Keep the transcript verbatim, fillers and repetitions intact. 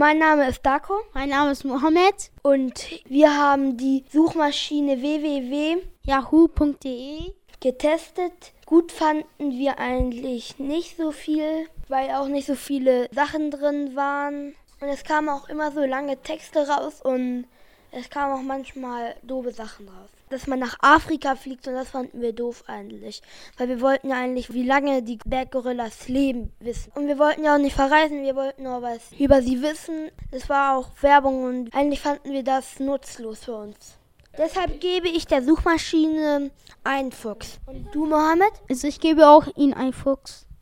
Mein Name ist Darko. Mein Name ist Mohammed. Und wir haben die Suchmaschine w w w punkt yahoo punkt de getestet. Gut fanden wir eigentlich nicht so viel, weil auch nicht so viele Sachen drin waren. Und es kamen auch immer so lange Texte raus und es kamen auch manchmal doofe Sachen raus. Dass man nach Afrika fliegt und das fanden wir doof eigentlich. Weil wir wollten ja eigentlich, wie lange die Berggorillas leben, wissen. Und wir wollten ja auch nicht verreisen, wir wollten nur was über sie wissen. Das war auch Werbung und eigentlich fanden wir das nutzlos für uns. Deshalb gebe ich der Suchmaschine einen Fuchs. Und du, Mohammed? Also ich gebe auch Ihnen einen Fuchs.